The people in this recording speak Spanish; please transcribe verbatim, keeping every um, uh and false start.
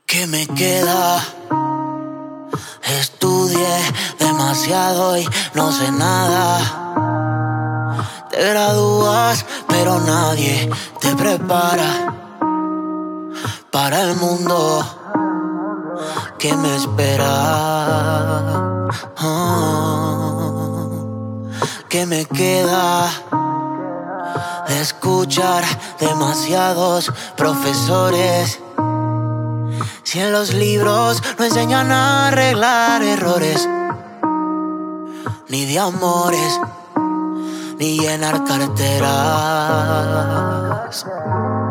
¿Qué me queda? Estudié demasiado y no sé nada. Te gradúas, pero nadie te prepara para el mundo que me espera. Oh, ¿qué me queda? De escuchar demasiados profesores. Si en los libros no enseñan a arreglar errores, ni de amores, ni llenar carteras.